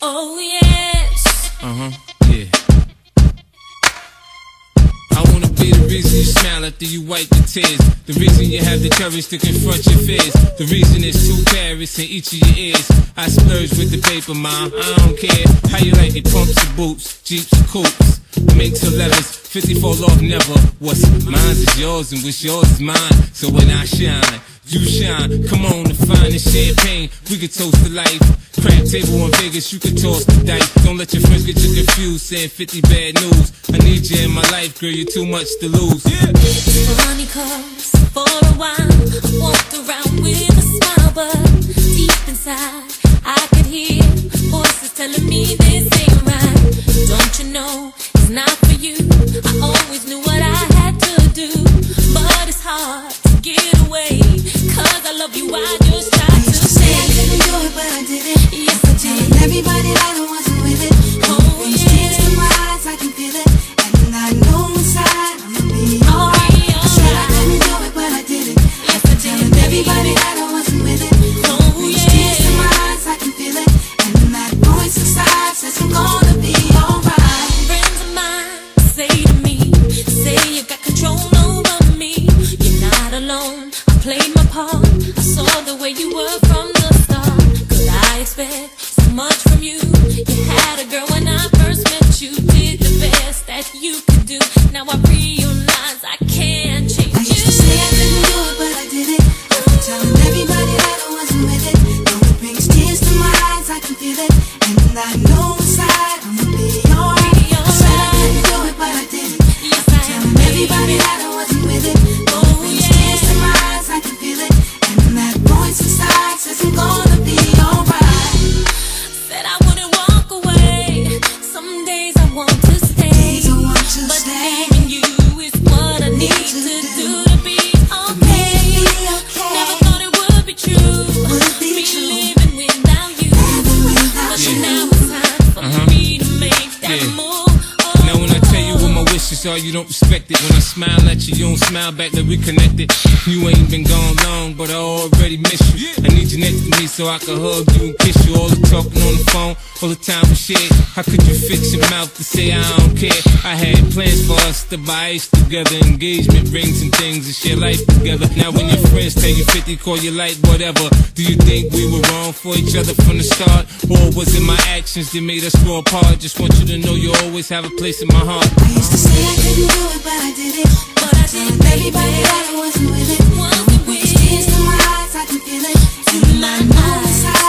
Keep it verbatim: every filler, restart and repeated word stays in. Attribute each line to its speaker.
Speaker 1: Oh yes.
Speaker 2: Uh-huh, yeah. I wanna be the reason you smile after you wipe your tears. The reason you have the courage to confront your fears. The reason there's two carats in each of your ears. I splurge with the paper, mom, I don't care how you like it, pumps or boots, jeeps or coupes, minks or leathers, fifty-four off never. What's mine is yours and what's yours is mine. So when I shine, you shine. Come on to find the champagne, we can toast to life. Crab table in Vegas, you can toss the dice. Don't let your friends get you confused, saying fifty bad news. I need you in my life, girl, you're too much to lose. Yeah.
Speaker 1: Cause for a while I walked around with a smile, but deep inside I could hear voices telling me this ain't right. Don't you know it's not for you? I always knew what I had to do, but it's hard to get away. Cause I love you, I just tried
Speaker 3: I used
Speaker 1: to
Speaker 3: to say
Speaker 1: say
Speaker 3: I couldn't do it, but I did it.
Speaker 1: yes I did.
Speaker 3: Telling everybody that I wasn't with it.
Speaker 1: Oh
Speaker 3: Brings
Speaker 1: yeah.
Speaker 3: tears to my eyes, I can feel it. And I know inside I'ma be
Speaker 1: I'll
Speaker 3: alright.
Speaker 1: be
Speaker 3: I said I
Speaker 1: alright.
Speaker 3: couldn't do it, but I did it.
Speaker 1: Yes I did.
Speaker 3: Telling everybody that I wasn't with it.
Speaker 1: Oh
Speaker 3: Brings tears to
Speaker 1: yeah.
Speaker 3: my eyes, I can feel it. And that voice inside says I'm gonna be alright.
Speaker 1: Friends of mine say to me, say you got control over me. You're not alone, I played my part. I saw the way you were from the start. Could I expect so much from you? You had a girl when I first met you. Did the best that you could do. Now I realize I can't change
Speaker 3: I used to say I couldn't do it, but I did it. Telling everybody that I wasn't with it. Though it brings tears to my eyes, I can feel it. And I know inside I'ma be alright. I said I couldn't do it, but I did it.
Speaker 1: Yes, I
Speaker 3: Telling everybody that I wasn't with it. Though it brings tears to my eyes, I can feel it. And that voice inside says I'm gonna be alright.
Speaker 1: said I wouldn't walk away. Some days I want to stay,
Speaker 3: Days I want to
Speaker 1: but
Speaker 3: stay.
Speaker 1: needing you is what I need to do to be okay. Never thought it would be true.
Speaker 3: Would it be
Speaker 1: Me
Speaker 3: true?
Speaker 1: living without you.
Speaker 3: Living without
Speaker 1: But
Speaker 3: you.
Speaker 1: now it's time for
Speaker 2: Uh-huh.
Speaker 1: me to make that
Speaker 2: Yeah.
Speaker 1: move. Oh,
Speaker 2: Now when I tell you what my wishes are, you don't respect it. When I smile at you, you don't smile back like we connected. You ain't been gone long, but I already miss you. I need you next to me so I can hug you and kiss you. All the talking on the phone, all the time we shared. How could you fix your mouth to say I don't care? I had plans for us to buy ice together, engagement rings and things, and share life together. Now when your friends tell you fifty, call you like whatever. Do you think we were wrong for each other from the start? Or was it my actions that made us grow apart? Just want you to know you always have a place in my heart.
Speaker 3: I used to say I couldn't do it, but I did it.
Speaker 1: but I
Speaker 3: Telling
Speaker 1: didn't
Speaker 3: everybody that I wasn't with it.
Speaker 1: Wasn't with
Speaker 3: Brings tears to my eyes, I can feel it.
Speaker 1: To my
Speaker 3: And I know
Speaker 1: eyes.
Speaker 3: inside